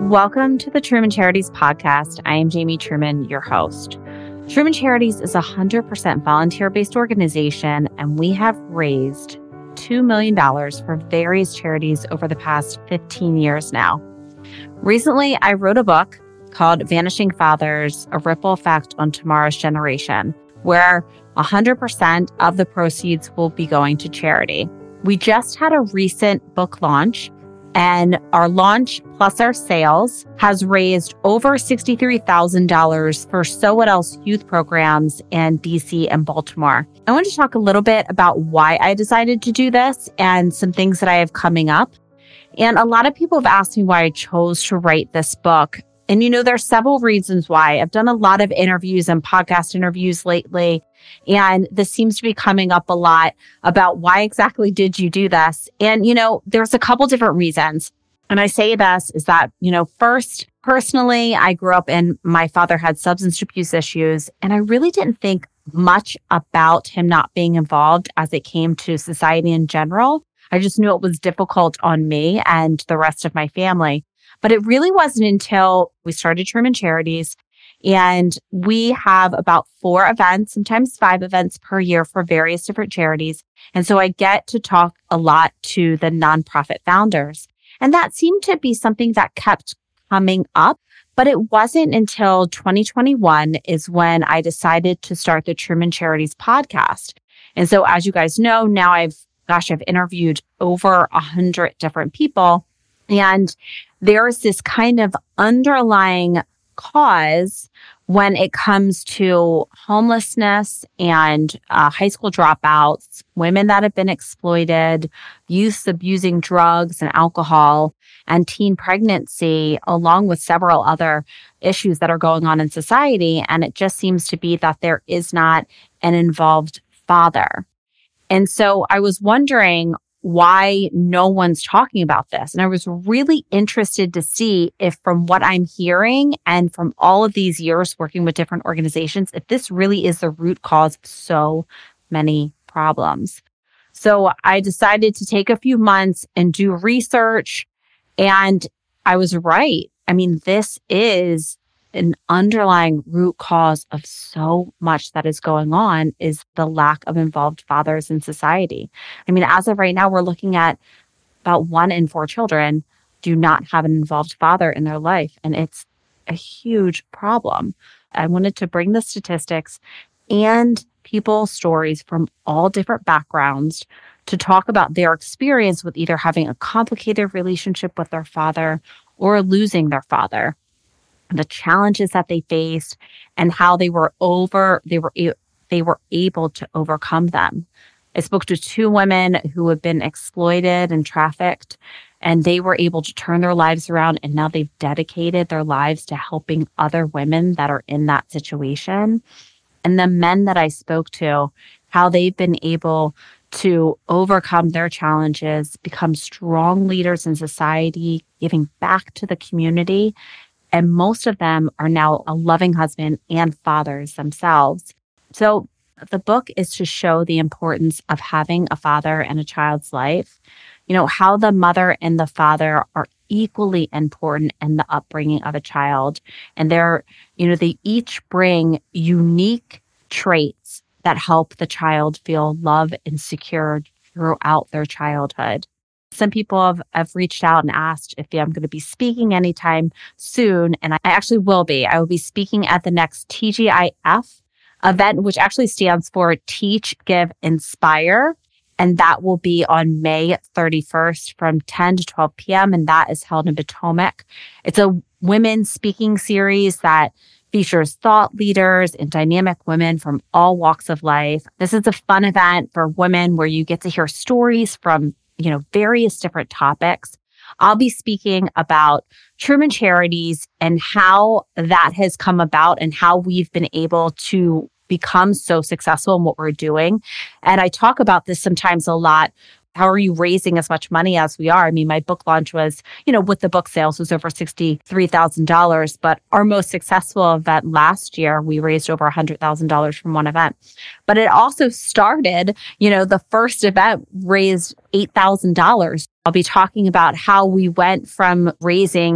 Welcome to the Truman Charities podcast. I am Jamie Truman, your host. Truman Charities is a 100% volunteer-based organization, and we have raised $2 million for various charities over the past 15 years now. Recently, I wrote a book called Vanishing Fathers, A Ripple Effect on Tomorrow's Generation, where 100% of the proceeds will be going to charity. We just had a recent book launch, and our launch plus our sales has raised over $63,000 for So What Else youth programs in DC and Baltimore. I want to talk a little bit about why I decided to do this and some things that I have coming up. And a lot of people have asked me why I chose to write this book. And there's several reasons why. I've done a lot of interviews and podcast interviews lately, and this seems to be coming up a lot about why exactly did you do this? And, there's a couple different reasons. And I say this is that, first, personally, I grew up and my father had substance abuse issues, and I really didn't think much about him not being involved as it came to society in general. I just knew it was difficult on me and the rest of my family. But it really wasn't until we started Truman Charities, and we have about 4 events, sometimes 5 events per year for various different charities. And so I get to talk a lot to the nonprofit founders. And that seemed to be something that kept coming up. But it wasn't until 2021 is when I decided to start the Truman Charities podcast. And so as you guys know, now I've interviewed over 100 different people. And there's this kind of underlying cause when it comes to homelessness and high school dropouts, women that have been exploited, youth abusing drugs and alcohol, and teen pregnancy, along with several other issues that are going on in society. And it just seems to be that there is not an involved father. And so I was wondering why no one's talking about this. And I was really interested to see if, from what I'm hearing and from all of these years working with different organizations, if this really is the root cause of so many problems. So I decided to take a few months and do research, and I was right. I mean, this is an underlying root cause of so much that is going on is the lack of involved fathers in society. I mean, as of right now, we're looking at about 1 in 4 children do not have an involved father in their life. And it's a huge problem. I wanted to bring the statistics and people's stories from all different backgrounds to talk about their experience with either having a complicated relationship with their father or losing their father, the challenges that they faced, and how they were able to overcome them. I spoke to 2 women who have been exploited and trafficked, and they were able to turn their lives around, and now they've dedicated their lives to helping other women that are in that situation. And the men that I spoke to, how they've been able to overcome their challenges, become strong leaders in society, giving back to the community. And most of them are now a loving husband and fathers themselves. So the book is to show the importance of having a father in a child's life, how the mother and the father are equally important in the upbringing of a child. And they each bring unique traits that help the child feel loved and secure throughout their childhood. Some people have reached out and asked if I'm going to be speaking anytime soon, and I actually will be. I will be speaking at the next TGIF event, which actually stands for Teach, Give, Inspire, and that will be on May 31st from 10 to 12 p.m., and that is held in Potomac. It's a women's speaking series that features thought leaders and dynamic women from all walks of life. This is a fun event for women where you get to hear stories from various different topics. I'll be speaking about Truman Charities and how that has come about and how we've been able to become so successful in what we're doing. And I talk about this sometimes a lot. How are you raising as much money as we are? I mean, my book launch was, with the book sales was over $63,000, but our most successful event last year, we raised over $100,000 from one event. But it also started, the first event raised $8,000. I'll be talking about how we went from raising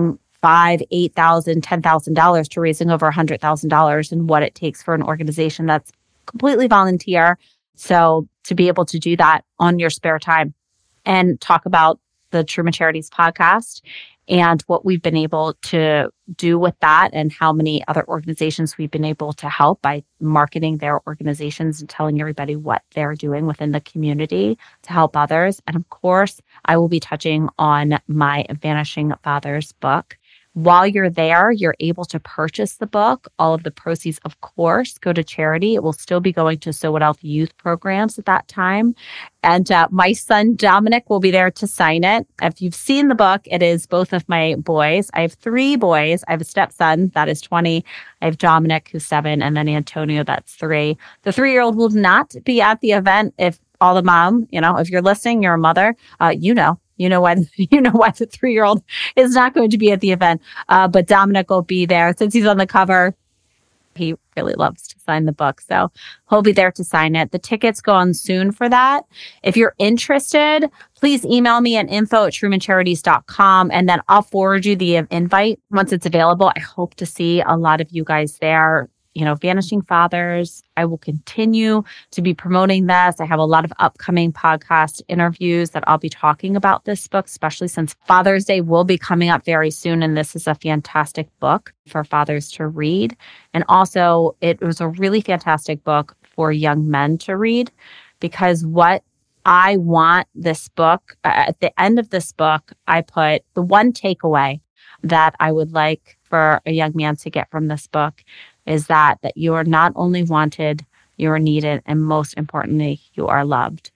$5,000, $8,000, $10,000 to raising over $100,000 and what it takes for an organization that's completely volunteer. So to be able to do that on your spare time and talk about the Truman Charities podcast and what we've been able to do with that and how many other organizations we've been able to help by marketing their organizations and telling everybody what they're doing within the community to help others. And of course, I will be touching on my Vanishing Fathers book. While you're there, you're able to purchase the book. All of the proceeds, of course, go to charity. It will still be going to SoWithElf youth programs at that time. And my son, Dominic, will be there to sign it. If you've seen the book, it is both of my boys. I have 3 boys. I have a stepson that is 20. I have Dominic, who's 7, and then Antonio, that's 3. The 3-year-old will not be at the event. If all the mom, if you're listening, you're a mother, you know why the 3-year-old is not going to be at the event. But Dominic will be there since he's on the cover. He really loves to sign the book. So he'll be there to sign it. The tickets go on soon for that. If you're interested, please email me at info@trumancharities.com and then I'll forward you the invite once it's available. I hope to see a lot of you guys there. Vanishing Fathers, I will continue to be promoting this. I have a lot of upcoming podcast interviews that I'll be talking about this book, especially since Father's Day will be coming up very soon. And this is a fantastic book for fathers to read. And also, it was a really fantastic book for young men to read because what I want this book, at the end of this book, I put the one takeaway that I would like for a young man to get from this book is that you are not only wanted, you are needed, and most importantly, you are loved.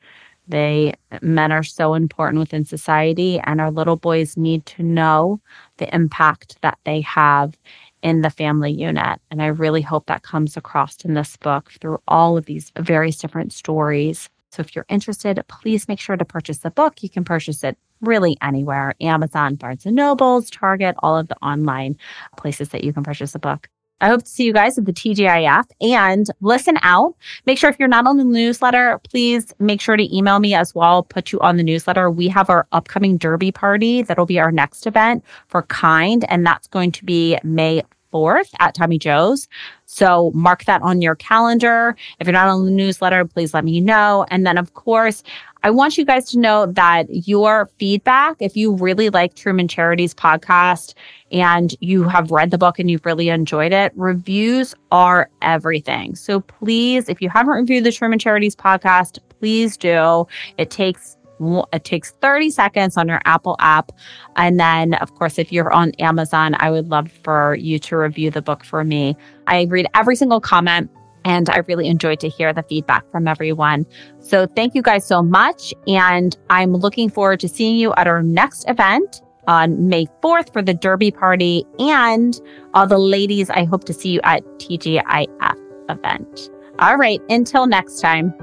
Men are so important within society, and our little boys need to know the impact that they have in the family unit. And I really hope that comes across in this book through all of these various different stories. So if you're interested, please make sure to purchase the book. You can purchase it really anywhere: Amazon, Barnes & Nobles, Target, all of the online places that you can purchase the book. I hope to see you guys at the TGIF and listen out. Make sure if you're not on the newsletter, please make sure to email me as well. I'll put you on the newsletter. We have our upcoming Derby party. That'll be our next event for Kind. And that's going to be May 4th at Tommy Joe's. So mark that on your calendar. If you're not on the newsletter, please let me know. And then, of course, I want you guys to know that your feedback, if you really like Truman Charities podcast and you have read the book and you've really enjoyed it, reviews are everything. So please, if you haven't reviewed the Truman Charities podcast, please do. It takes 30 seconds on your Apple app. And then, of course, if you're on Amazon, I would love for you to review the book for me. I read every single comment, and I really enjoyed to hear the feedback from everyone. So thank you guys so much. And I'm looking forward to seeing you at our next event on May 4th for the Derby party. And all the ladies, I hope to see you at TGIF event. All right, until next time.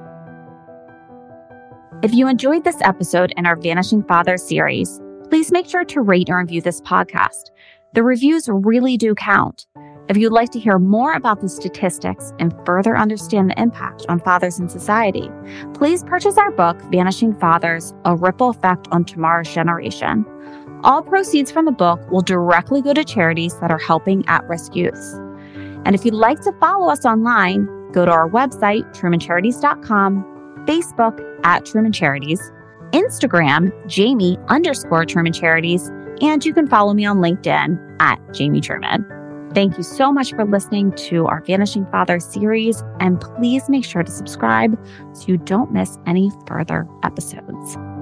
If you enjoyed this episode in our Vanishing Fathers series, please make sure to rate and review this podcast. The reviews really do count. If you'd like to hear more about the statistics and further understand the impact on fathers in society, please purchase our book, Vanishing Fathers, A Ripple Effect on Tomorrow's Generation. All proceeds from the book will directly go to charities that are helping at-risk youth. And if you'd like to follow us online, go to our website, trumancharities.com, Facebook @Truman Charities, Instagram, Jamie_Truman Charities, and you can follow me on LinkedIn @Jamie Truman. Thank you so much for listening to our Vanishing Fathers series, and please make sure to subscribe so you don't miss any further episodes.